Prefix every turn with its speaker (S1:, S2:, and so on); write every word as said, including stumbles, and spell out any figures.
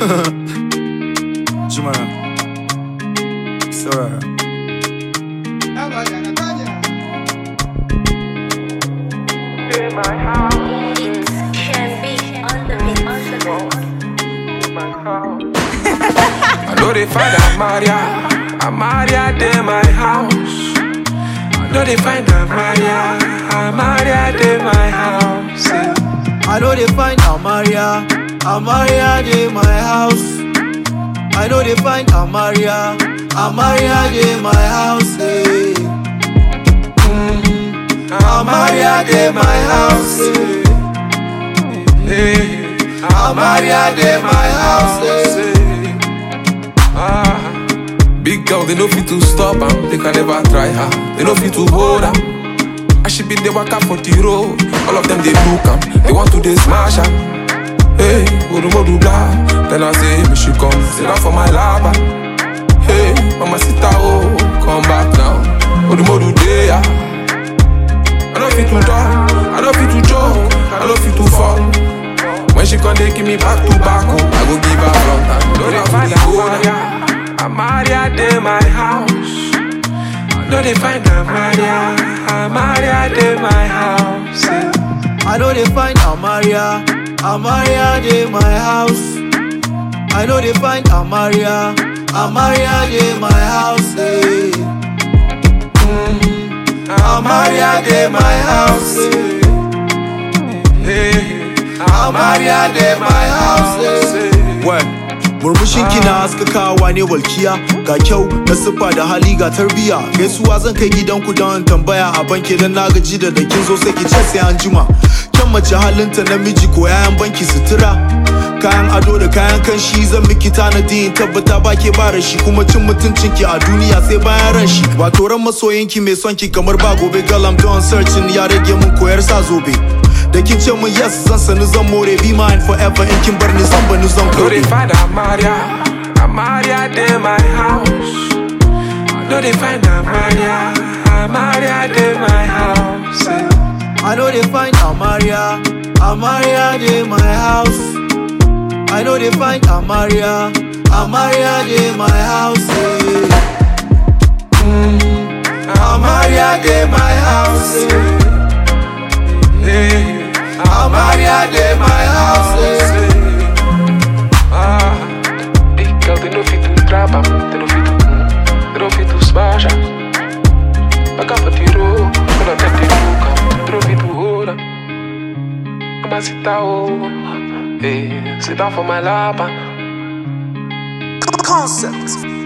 S1: Jumara. It's alright.
S2: I know they find Amaria, Amaria de my house. I know they find Amaria, Amaria de my house.
S1: I know they find Amaria, Amaria de my house. I know they find Amaria, Amaria de my house. Hey. Mm-hmm. Amaria de my house. Hey. Hey. Amaria de my house. Hey.
S2: Ah, big girl, they know fit to stop am. They can never try her. They know fit to hold am. I should be the waka for the road. All of them they look am. They want to they smash am. Hey, Odu Modu blah. Then I say, me she come sit down for my lava. Hey, Mama Sita, oh, come back now. Odu Modu there. I don't fit to talk. I don't fit to joke. I don't fit to fall. When she come, they give me back to back. Oh, I go give her front and don't they find Amaria, Amaria de my house. No, they find Amaria, Amaria de my house.
S1: I know they find Amaria, Amaria de my house. I know they find Amaria, Amaria de my house. Hey. Mm-hmm. Amaria de my house.
S2: Hey. Hey.
S1: Amaria de my house. Well, murmushin kina haskakawa ne walkiya. Ga kyau na siffa da hali ga tarbiya. Gaisuwa zan kai gidanku don tambaya a banki dan na gaji da da kin zo sai ki ce sai an jima. Kyan mace halinta namiji ko yayan banki sutura. Kayan ado da kayan kanshi zan miki tanadi in tabbata ba ke ba rashi kuma cin mutuncinki a duniya sai bayan ran shi. Wato ran masoyinki mai son ki kamar ba gobe, girl I'm done searching ya rage mun koyar sa zobe. Da kin ce mun yes zan sani zan more, be mine forever in kin bar ni zan bani zan
S2: No,
S1: kore.
S2: they find Amaria, Amaria de my house. No, they find Amaria, Amaria de my house.
S1: I know they find Amaria, Amaria de my house. I know they find Amaria, Amaria de my house. Mm-hmm. Amaria de my house.
S2: Hey.
S1: Amaria de my house.
S2: Ah, big girl, they know fit to trap am. They know fit to, they know fit to smash am. Back up for the road, they know them they look am. They know fit to hold am. Mama sit down, hey, sit down for my lap.
S1: Concept.